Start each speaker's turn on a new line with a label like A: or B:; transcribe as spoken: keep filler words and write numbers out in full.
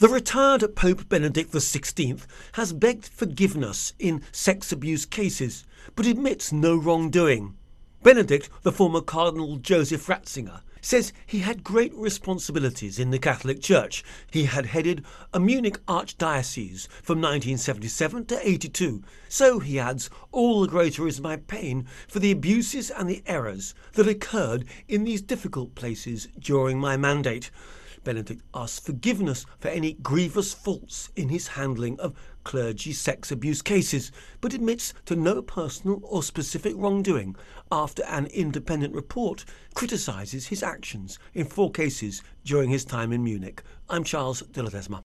A: The retired Pope Benedict the sixteenth has begged forgiveness in sex abuse cases, but admits no wrongdoing. Benedict, the former Cardinal Joseph Ratzinger, says he had great responsibilities in the Catholic Church. He had headed a Munich archdiocese from nineteen seventy-seven to eighty-two, so he adds, all the greater is my pain for the abuses and the errors that occurred in these difficult places during my mandate. Benedict asks forgiveness for any grievous faults in his handling of clergy sex abuse cases, but admits to no personal or specific wrongdoing after an independent report criticises his actions in four cases during his time in Munich. I'm Charles de Ledesma.